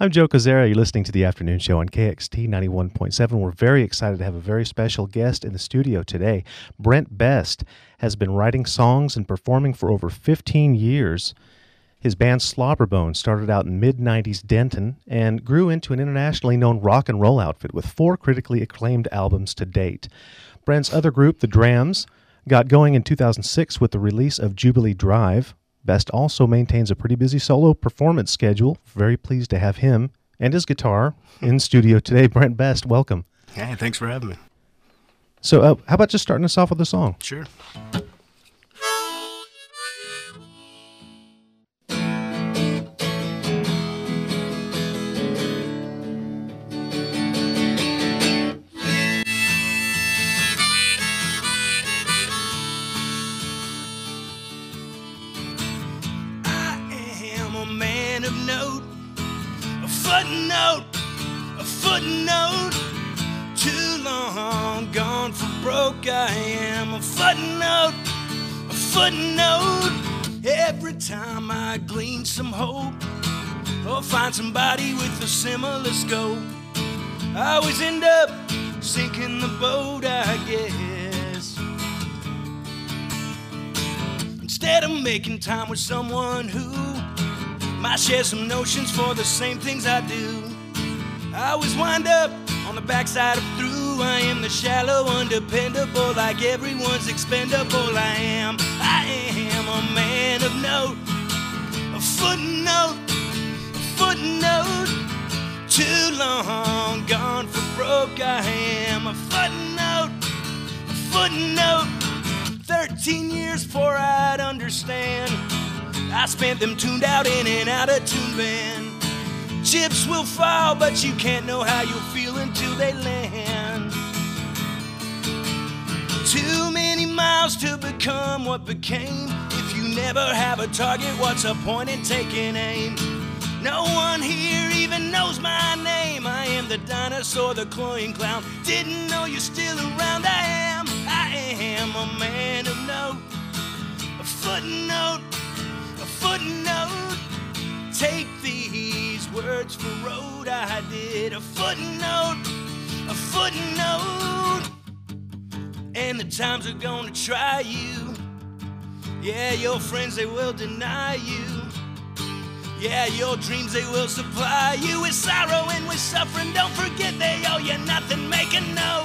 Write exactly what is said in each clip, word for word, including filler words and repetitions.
I'm Joe Kozera. You're listening to the afternoon show on K X T ninety-one point seven. We're very excited to have a very special guest in the studio today. Brent Best has been writing songs and performing for over fifteen years. His band Slobberbone started out in mid nineties Denton and grew into an internationally known rock and roll outfit with four critically acclaimed albums to date. Brent's other group, the Drams, got going in two thousand six with the release of Jubilee Drive. Best also maintains a pretty busy solo performance schedule. Very pleased to have him and his guitar in studio today. Brent Best, welcome. Hey, thanks for having me. So uh, how about just starting us off with a song? Sure. Footnote, a footnote, too long gone for broke. I am a footnote, a footnote. Every time I glean some hope or find somebody with a similar scope, I always end up sinking the boat, I guess. Instead of making time with someone who might share some notions for the same things I do, I always wind up on the backside of through. I am the shallow, undependable, like everyone's expendable. I am, I am a man of note, a footnote, a footnote, too long gone for broke. I am a footnote, a footnote, thirteen years before I'd understand. I spent them tuned out in and out of tune band. Chips will fall, but you can't know how you'll feel until they land. Too many miles to become what became. If you never have a target, what's the point in taking aim? No one here even knows my name. I am the dinosaur, the cloying clown. Didn't know you're still around. I am, I am a man of note, a footnote, a footnote. Take these words for road. I did a footnote, a footnote. And the times are gonna try you. Yeah, your friends, they will deny you. Yeah, your dreams, they will supply you with sorrow and with suffering. Don't forget they owe you nothing. Make a note.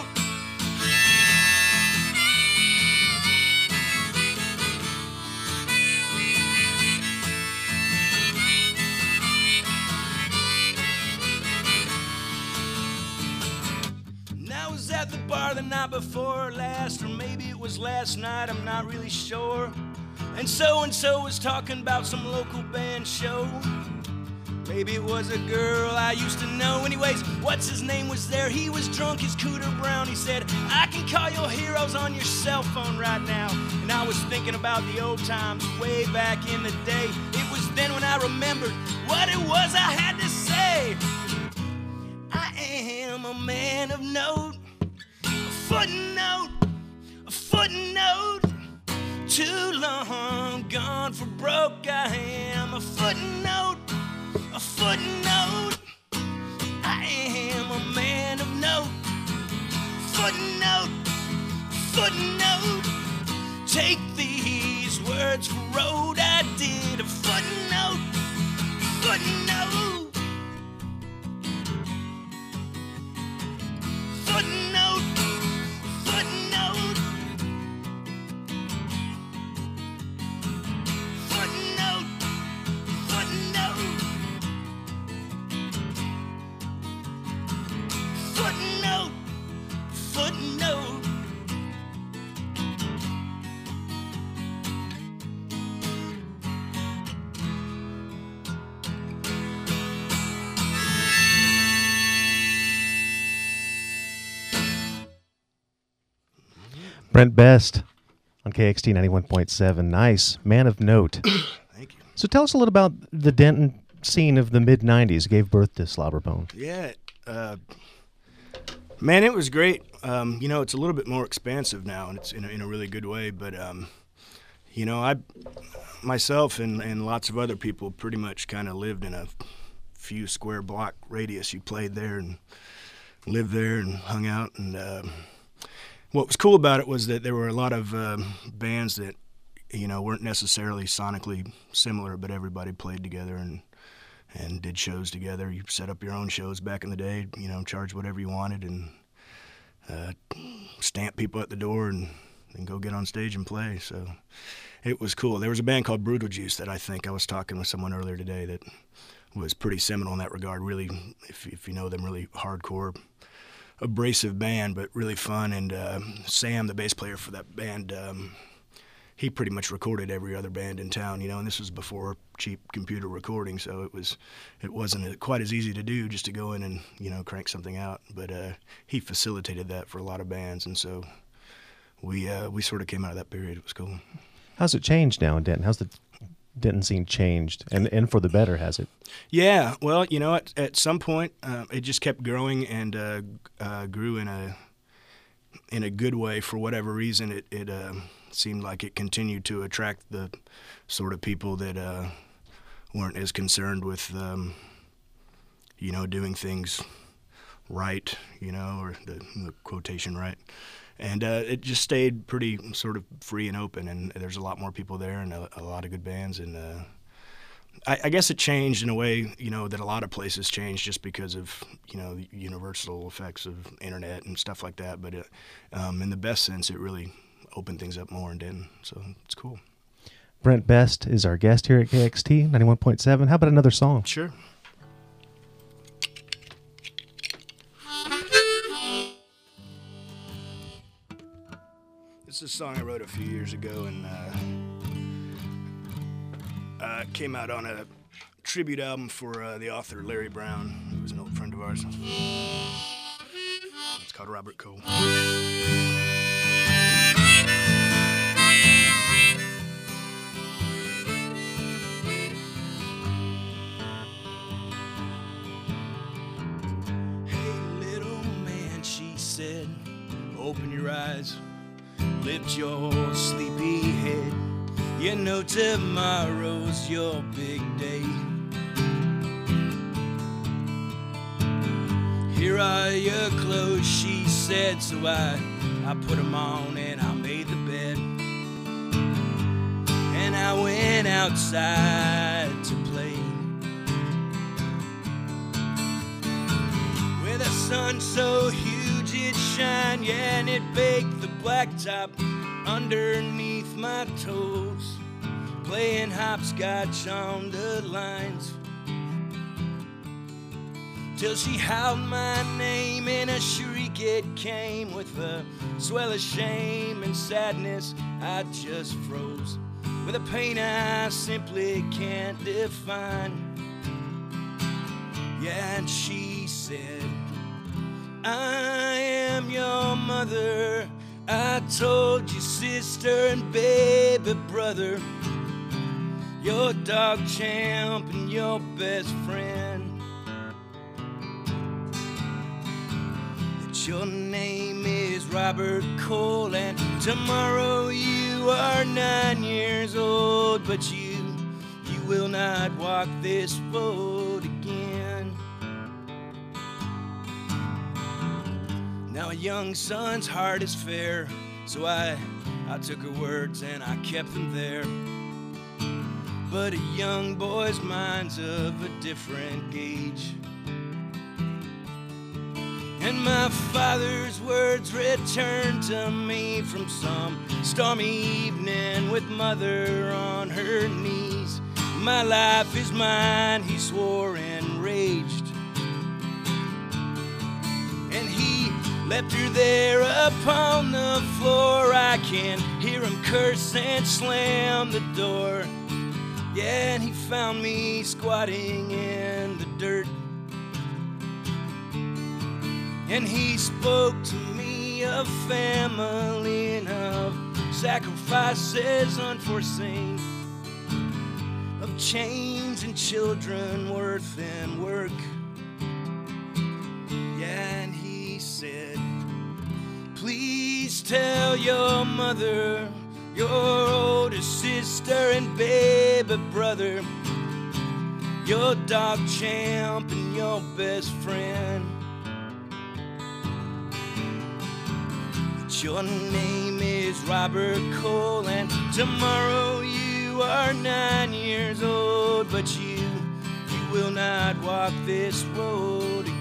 At the bar the night before last, or maybe it was last night, I'm not really sure. And so-and-so was talking about some local band show. Maybe it was a girl I used to know. Anyways, what's his name was there? He was drunk as Cooter Brown. He said, I can call your heroes on your cell phone right now. And I was thinking about the old times way back in the day. It was then when I remembered what it was I had to say. I am a man of note, footnote, a footnote, too long gone for broke. I am a footnote, a footnote. I am a man of note, footnote, footnote. Take these words for road. I did a footnote, footnote, footnote. Brent Best on K X T ninety-one point seven. Nice. Man of note. Thank you. So tell us a little about the Denton scene of the mid nineties. Gave birth to Slobberbone. Yeah. Uh, man, it was great. Um, you know, it's a little bit more expansive now, and it's in a, in a really good way. But, um, you know, I myself and, and lots of other people pretty much kind of lived in a few square block radius. You played there and lived there and hung out. And uh, what was cool about it was that there were a lot of um, bands that, you know, weren't necessarily sonically similar, but everybody played together and and did shows together. You set up your own shows back in the day, you know, charge whatever you wanted and uh, stamp people at the door and, and go get on stage and play. So it was cool. There was a band called Brutal Juice that I think I was talking with someone earlier today that was pretty seminal in that regard. Really, if, if you know them, really hardcore, abrasive band, but really fun. And uh, Sam, the bass player for that band, um, he pretty much recorded every other band in town, you know, and this was before cheap computer recording, so it was, it wasn't quite as easy to do just to go in and, you know, crank something out. But uh, he facilitated that for a lot of bands, and so we uh, we sort of came out of that period. It was cool. How's it changed now in Denton? How's the Denton scene changed, and and for the better, has it? Yeah, well, you know, at at some point, uh, it just kept growing and uh, uh, grew in a in a good way. For whatever reason, it it. Uh, seemed like it continued to attract the sort of people that uh, weren't as concerned with, um, you know, doing things right, you know, or the, the quotation right. And uh, it just stayed pretty sort of free and open, and there's a lot more people there and a, a lot of good bands. And uh, I, I guess it changed in a way, you know, that a lot of places changed just because of, you know, the universal effects of internet and stuff like that. But it, um, in the best sense, it really open things up more in Denton, so it's cool. Brent Best is our guest here at K X T ninety-one point seven. How about another song? Sure. This is a song I wrote a few years ago, and uh, uh, it came out on a tribute album for uh, the author Larry Brown, who was an old friend of ours. It's called Robert Cole. Said, open your eyes, lift your sleepy head. You know tomorrow's your big day. Here are your clothes, she said, so I, I put them on and I made the bed. And I went outside to play. With a sun so huge it shine, yeah, and it baked the blacktop underneath my toes, playing hopscotch on the lines, till she howled my name in a shriek. It came with a swell of shame and sadness. I just froze with a pain I simply can't define. Yeah, and she said, I am your mother. I told you, sister and baby brother, your dog champ and your best friend, that your name is Robert Cole, and tomorrow you are nine years old, but you, you will not walk this road again. Now a young son's heart is fair, so I, I took her words and I kept them there. But a young boy's mind's of a different gauge, and my father's words returned to me from some stormy evening with mother on her knees. My life is mine, he swore and raged, and he left her there upon the floor. I can hear him curse and slam the door. Yeah, and he found me squatting in the dirt, and he spoke to me of family and of sacrifices unforeseen, of chains and children, worth and work. Yeah, and he said, please tell your mother, your older sister and baby brother, your dog champ and your best friend. But your name is Robert Cole, and tomorrow you are nine years old, but you, you will not walk this road again.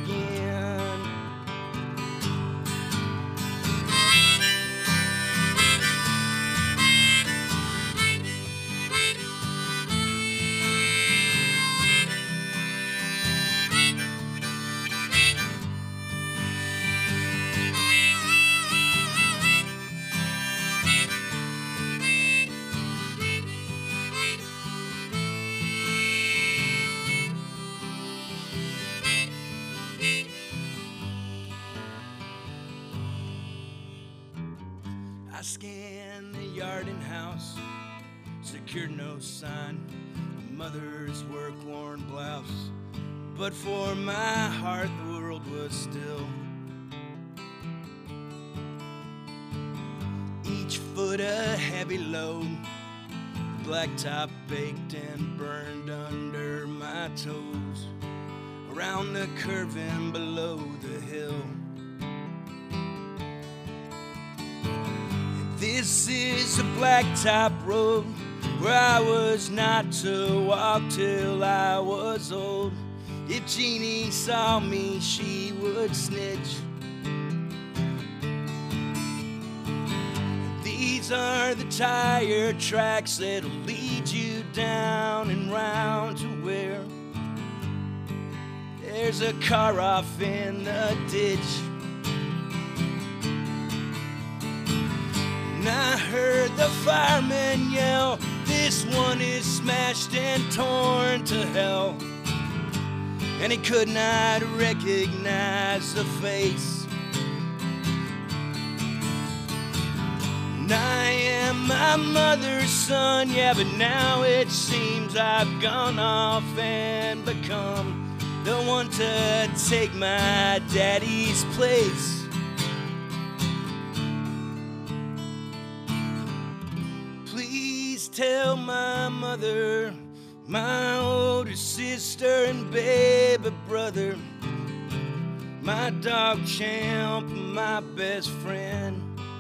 I scanned the yard and house, secured no sign, mother's work-worn blouse, but for my heart the world was still. Each foot a heavy load, blacktop baked and burned under my toes, around the curve and below the hill. This is a blacktop road where I was not to walk till I was old. If Jeannie saw me, she would snitch. These are the tire tracks that'll lead you down and round to where there's a car off in the ditch. And I heard the fireman yell, this one is smashed and torn to hell. And he could not recognize the face. And I am my mother's son, yeah, but now it seems I've gone off and become the one to take my daddy's place. Please tell my mother, my older sister and baby brother, my dog Champ, my best friend,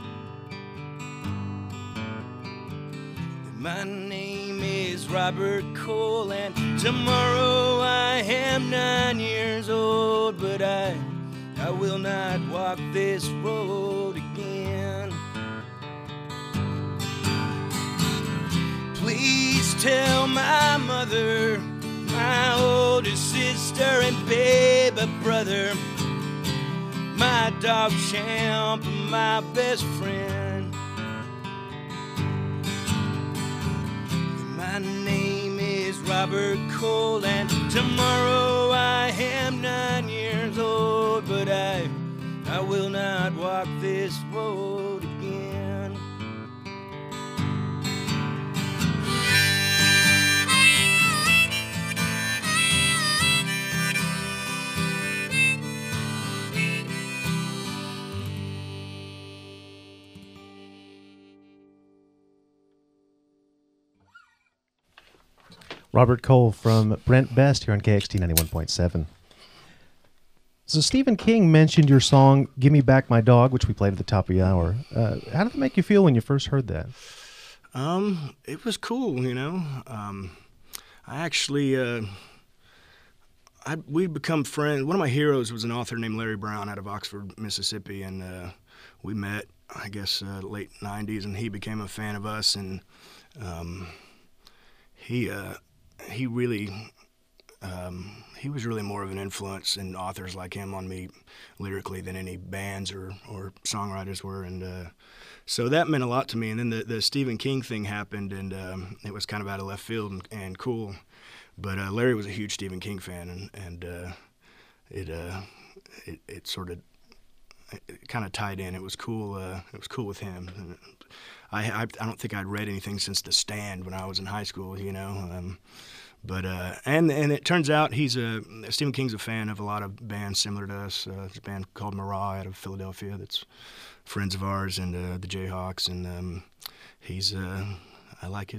my name is Robert Cole, and tomorrow I am nine years old, but I, I will not walk this road again. Please tell my mother, my older sister and baby brother, my dog Champ, my best friend. My name is Robert Cole, and tomorrow I am nine years old, but I, I will not walk this road again. Robert Cole from Brent Best here on K X T ninety-one point seven. So Stephen King mentioned your song, Give Me Back My Dog, which we played at the top of the hour. Uh, how did it make you feel when you first heard that? Um, it was cool, you know. Um, I actually, uh, I, we'd become friends. One of my heroes was an author named Larry Brown out of Oxford, Mississippi, and uh, we met, I guess, uh, late nineties, and he became a fan of us, and um, he... Uh, He really, um, he was really more of an influence in authors like him on me lyrically than any bands or, or songwriters were, and uh, so that meant a lot to me. And then the, the Stephen King thing happened, and um, it was kind of out of left field and, and cool. But uh, Larry was a huge Stephen King fan, and, and uh, it, uh, it it sort of it kind of tied in. It was cool. Uh, it was cool with him. And I, I I don't think I'd read anything since The Stand when I was in high school, you know. Um, but uh, and and it turns out he's a Stephen King's a fan of a lot of bands similar to us. Uh, there's a band called Marat out of Philadelphia that's friends of ours, and uh, the Jayhawks. And um, he's uh, I like his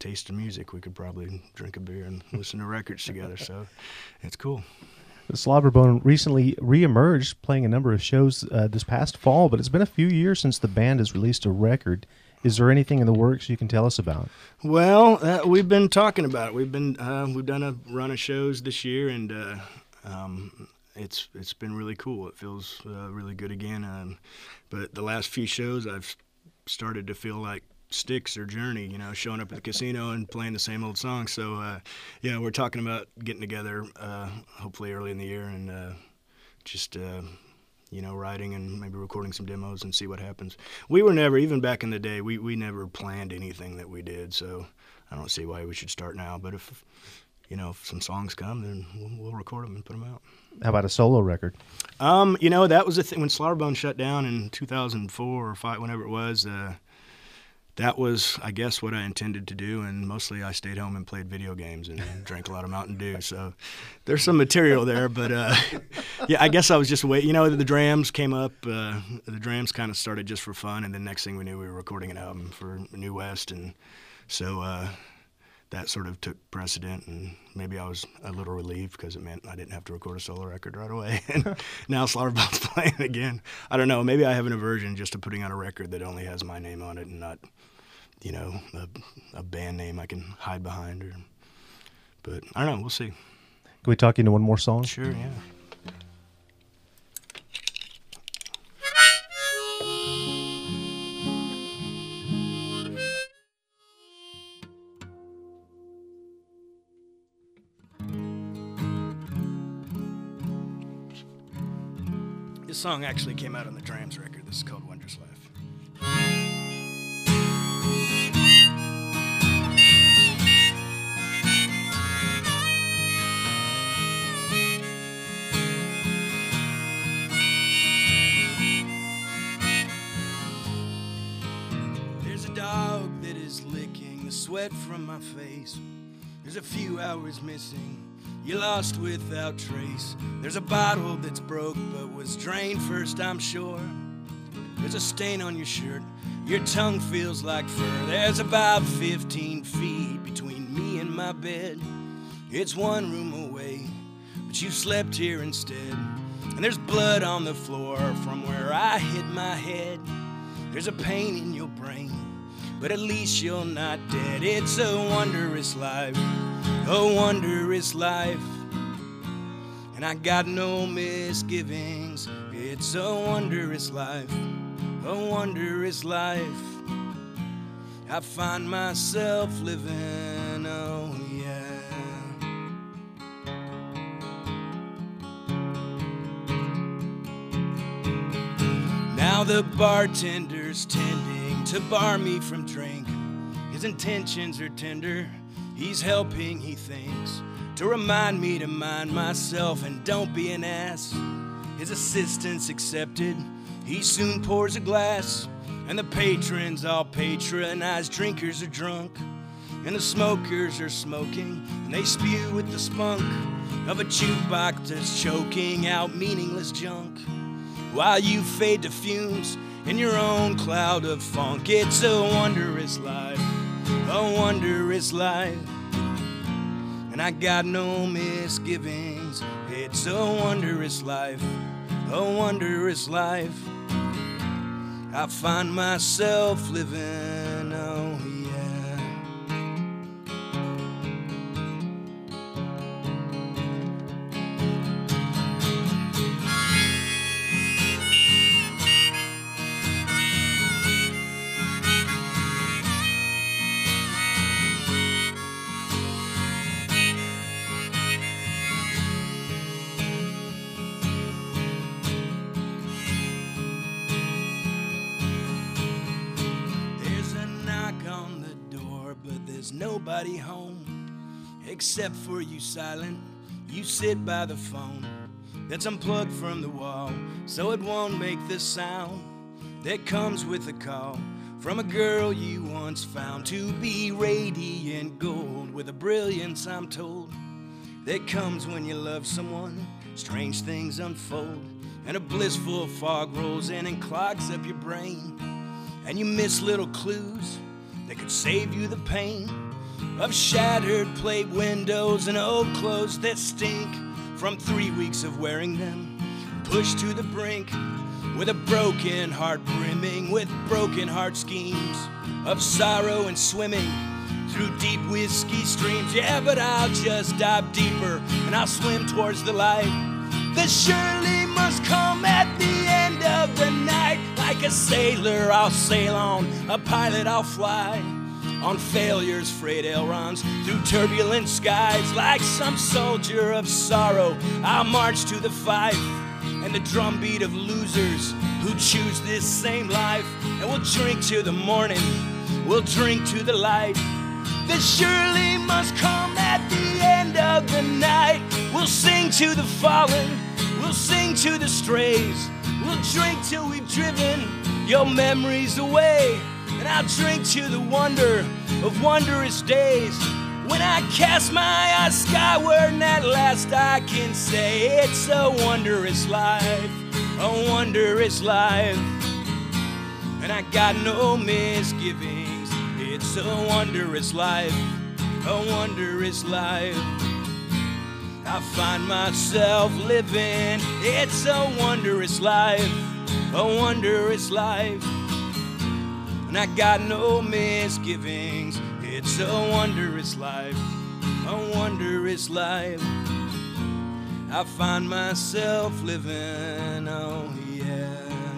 taste of music. We could probably drink a beer and listen to records together. So it's cool. Slobberbone recently reemerged, playing a number of shows uh, this past fall, but it's been a few years since the band has released a record. Is there anything in the works you can tell us about? Well, uh, we've been talking about it. We've been uh, we've done a run of shows this year, and uh, um, it's it's been really cool. It feels uh, really good again. Um, but the last few shows, I've started to feel like Styx or Journey, you know, showing up at the casino and playing the same old songs. So, uh, yeah, we're talking about getting together, uh, hopefully early in the year, and uh, just, uh, you know, writing and maybe recording some demos and see what happens. We were never, even back in the day, we, we never planned anything that we did, so I don't see why we should start now. But if, you know, if some songs come, then we'll, we'll record them and put them out. How about a solo record? Um, you know, that was the thing when Slobberbone shut down in two thousand four or five, whenever it was. Uh, that was, I guess, what I intended to do, and mostly I stayed home and played video games and drank a lot of Mountain Dew. So there's some material there, but uh, yeah, I guess I was just waiting. You know, the drams came up. Uh, the drams kind of started just for fun, and then next thing we knew, we were recording an album for New West, and so uh, that sort of took precedent, and maybe I was a little relieved because it meant I didn't have to record a solo record right away. And now Slobberbone's playing again. I don't know. Maybe I have an aversion just to putting out a record that only has my name on it and not, you know, a, a band name I can hide behind. Or, but I don't know. We'll see. Can we talk into one more song? Sure, yeah. This song actually came out on the Drams record. This is called Wondrous Life. There's a dog that is licking the sweat from my face. There's a few hours missing. You lost without trace. There's a bottle that's broke but was drained first, I'm sure. There's a stain on your shirt. Your tongue feels like fur. There's about fifteen feet between me and my bed. It's one room away, but you slept here instead. And there's blood on the floor from where I hit my head. There's a pain in your brain, but at least you're not dead. It's a wondrous life, a wondrous life, and I got no misgivings. It's a wondrous life, a wondrous life. I find myself living, oh yeah. Now the bartender's tending to bar me from drink. His intentions are tender. He's helping, he thinks, to remind me to mind myself and don't be an ass. His assistance accepted. He soon pours a glass, and the patrons all patronize. Drinkers are drunk, and the smokers are smoking, and they spew with the spunk of a jukebox that's choking out meaningless junk, while you fade to fumes in your own cloud of funk. It's a wondrous life, a wondrous life, and I got no misgivings. It's a wondrous life, a wondrous life. I find myself living, oh yeah. Nobody home except for you, silent. You sit by the phone that's unplugged from the wall, so it won't make the sound that comes with a call from a girl you once found to be radiant gold, with a brilliance, I'm told, that comes when you love someone. Strange things unfold, and a blissful fog rolls in and clogs up your brain, and you miss little clues that could save you the pain. of shattered plate windows and old clothes that stink from three weeks of wearing them, pushed to the brink with a broken heart brimming with broken heart schemes of sorrow and swimming through deep whiskey streams. Yeah, but I'll just dive deeper and I'll swim towards the light that surely must come at the end of the night. Like a sailor I'll sail on, a pilot I'll fly on failure's freight ailerons through turbulent skies. Like some soldier of sorrow I'll march to the fife and the drumbeat of losers who choose this same life. And we'll drink to the morning, we'll drink to the light that surely must come at the end of the night. We'll sing to the fallen, we'll sing to the strays, we'll drink till we've driven your memories away. And I'll drink to the wonder of wondrous days when I cast my eyes skyward and at last I can say it's a wondrous life, a wondrous life. And I got no misgivings, it's a wondrous life, a wondrous life. I find myself living, it's a wondrous life, a wondrous life. And I got no misgivings, it's a wondrous life, a wondrous life. I find myself living, oh yeah.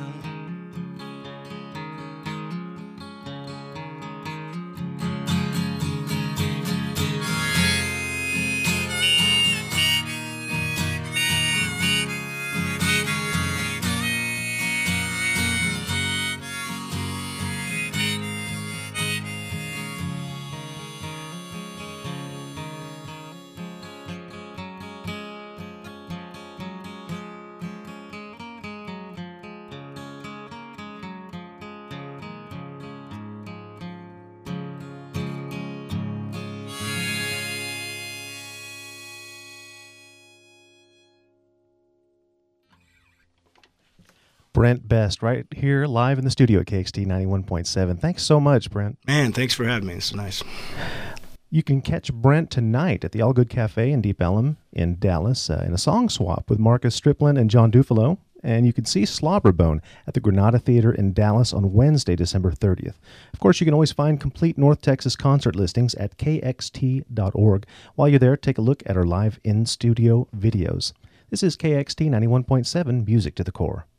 Brent Best, right here live in the studio at K X T ninety-one point seven. Thanks so much, Brent. Man, thanks for having me. It's nice. You can catch Brent tonight at the All Good Cafe in Deep Ellum in Dallas uh, in a song swap with Marcus Striplin and John Dufalo. And you can see Slobberbone at the Granada Theater in Dallas on Wednesday, December thirtieth. Of course, you can always find complete North Texas concert listings at K X T dot org. While you're there, take a look at our live in-studio videos. This is K X T ninety-one point seven, Music to the Core.